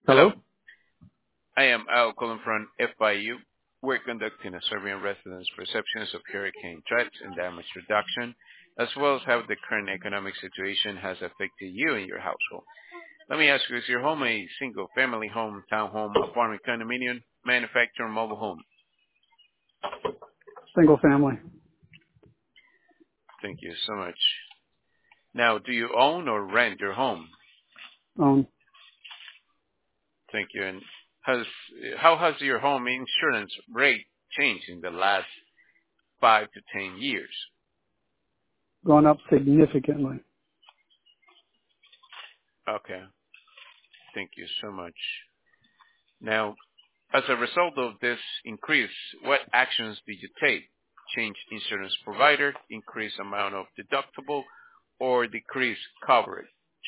Hello. Hello? I am Al calling from FIU. We're conducting a survey on residents' perceptions of hurricane threats and damage reduction, as well as how the current economic situation has affected you and your household. Let me ask you, is your home a single-family home, townhome, apartment, condominium, manufactured, or mobile home? Single family. Thank you so much. Now, do you own or rent your home? Own. Thank you. And how has your home insurance rate changed in the last 5 to 10 years? Gone up significantly. Okay. Thank you so much. Now, as a result of this increase, what actions did you take? Change insurance provider, increase amount of deductible, or decrease coverage?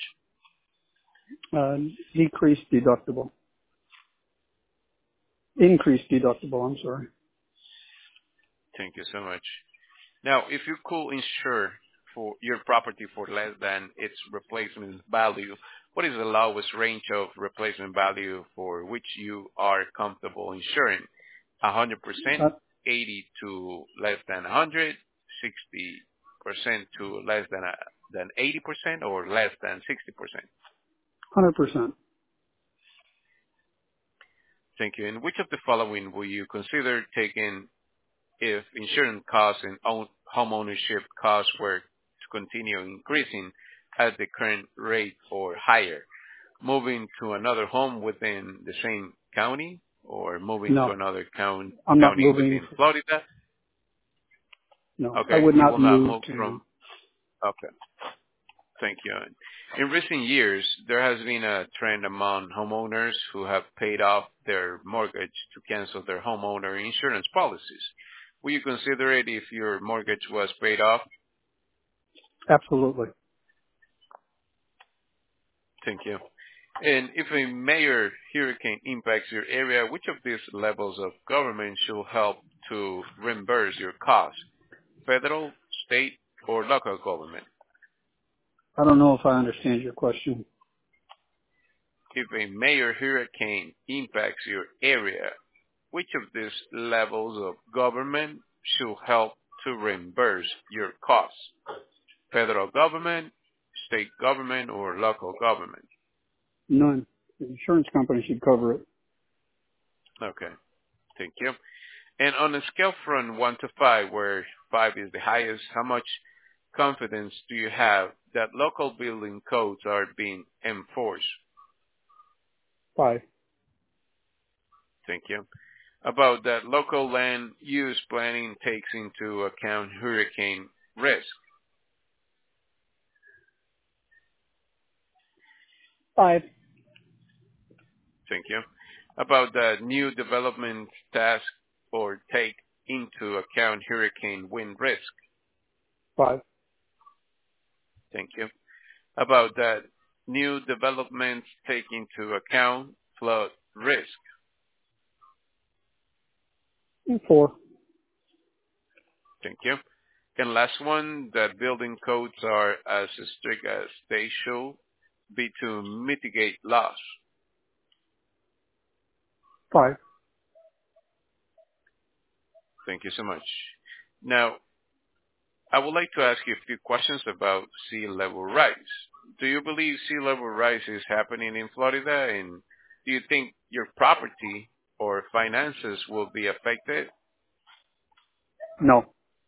Decreased deductible. Increased deductible, I'm sorry. Thank you so much. Now, if you could insure for your property for less than its replacement value, what is the lowest range of replacement value for which you are comfortable insuring? 100%, Uh, 80 to less than 100, 60% to less than 80%, or less than 60%? 100%. Thank you. And which of the following will you consider taking if insurance costs and home ownership costs were to continue increasing at the current rate or higher? Moving to another home within the same county, or moving to No. another I'm not county moving. within Florida? No. I Okay, would you will not not move move to. from. Okay, thank you. In recent years, there has been a trend among homeowners who have paid off their mortgage to cancel their homeowner insurance policies. Will you consider it if your mortgage was paid off? Absolutely. Thank you. And if a major hurricane impacts your area, which of these levels of government should help to reimburse your costs? Federal, state, or local government? I don't know if I understand your question. If a major hurricane impacts your area, which of these levels of government should help to reimburse your costs? Federal government, state government, or local government? None. The insurance company should cover it. Okay, thank you. And on a scale from 1 to 5, where 5 is the highest, how much confidence do you have that local building codes are being enforced? 5. Thank you. About that local land use planning takes into account hurricane risk. 5. Thank you. About the new development task or take into account hurricane wind risk. 5. Thank you. About that new developments take into account flood risk. 4. Thank you. And last one, that building codes are as strict as they should be to mitigate loss. 5. Thank you so much. Now, I would like to ask you a few questions about sea level rise. Do you believe sea level rise is happening in Florida? And do you think your property or finances will be affected? No.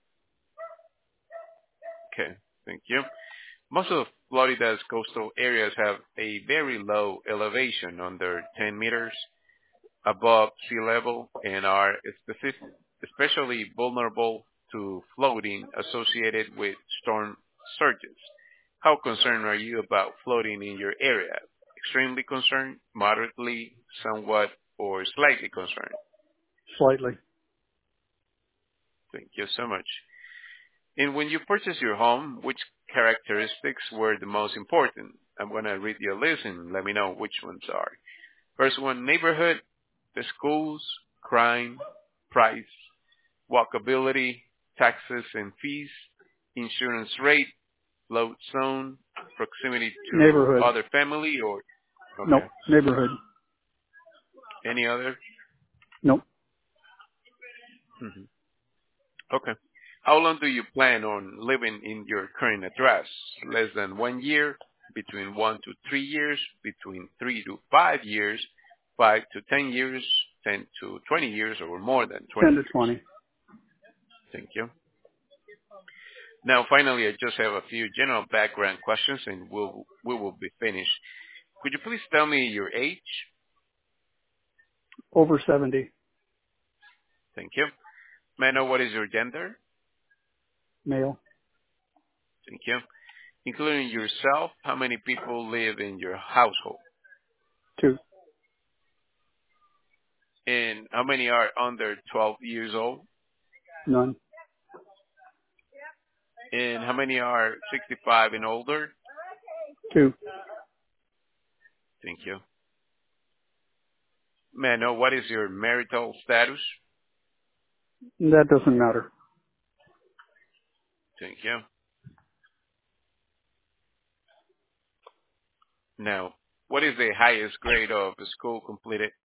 Okay, thank you. Most of Florida's coastal areas have a very low elevation, under 10 meters above sea level, and are especially vulnerable to flooding associated with storm surges. How concerned are you about flooding in your area? Extremely concerned, moderately, somewhat, or slightly concerned? Slightly. Thank you so much. And when you purchased your home, which characteristics were the most important? I'm going to read you a list and let me know which ones are. First one, neighborhood, the schools, crime, price, walkability, taxes and fees, insurance rate, flood zone, proximity to Neighborhood. other family, or Nope. okay. Neighborhood. Any other? Nope. Hmm. Okay. How long do you plan on living in your current address? Less than 1 year, between 1 to 3 years, between 3 to 5 years, 5 to 10 years, 10 to 20 years, or more than 20 10 to years? 20. Thank you. Now, finally, I just have a few general background questions, and we will be finished. Could you please tell me your age? Over 70. Thank you. May I know what is your gender? Male. Thank you. Including yourself, how many people live in your household? 2. And how many are under 12 years old? None. And how many are 65 and older? 2. Thank you. May I know what is your marital status? That doesn't matter. Thank you. Now, what is the highest grade of school completed?